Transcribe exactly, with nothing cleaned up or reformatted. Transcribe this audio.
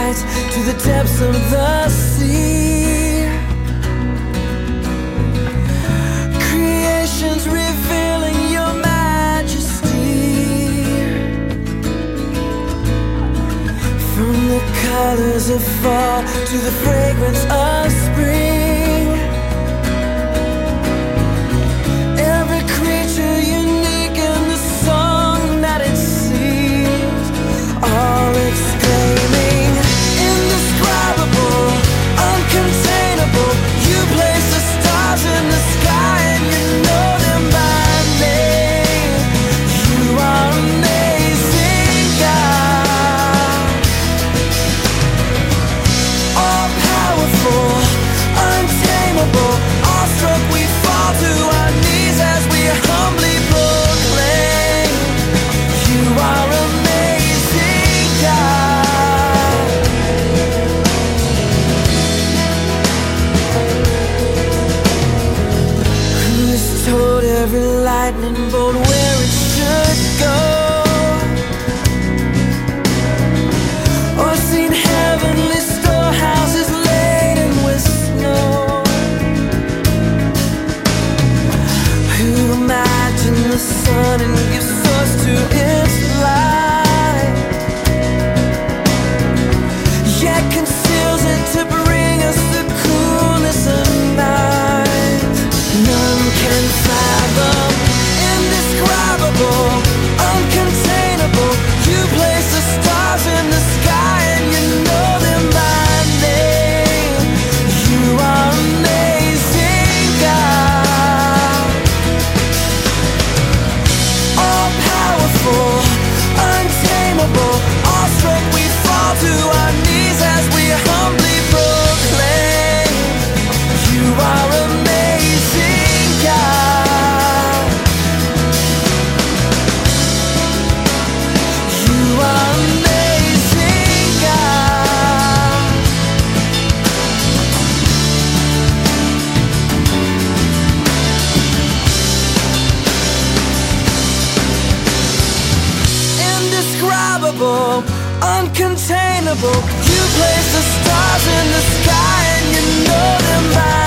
tides to the depths of the sea. Creation's revealing your majesty. From the colors of fall to the fragrance of spring, every creature unique in the song that it sings, all exclaiming, indescribable, uncontainable. You place the stars in the sky and you know them by name. You are amazing, God. All powerful, untamable, awestruck we fall to our knees as we humbly proclaim, you are amazing, God. Who has told every lightning bolt where it should go, or seen heavenly storehouses laden with snow? Who imagined the sun and gives source to its light, yet conceals it to bring us the coolness of night? None can fathom, indescribable, uncontainable. You place the stars in the sky and you know them by name. You are amazing, God. All powerful, untamable, awestruck we fall to our knees as we humbly proclaim, you are amazing, God. You are amazing, God. Indescribable, uncontainable. You place the stars in the sky and you know them by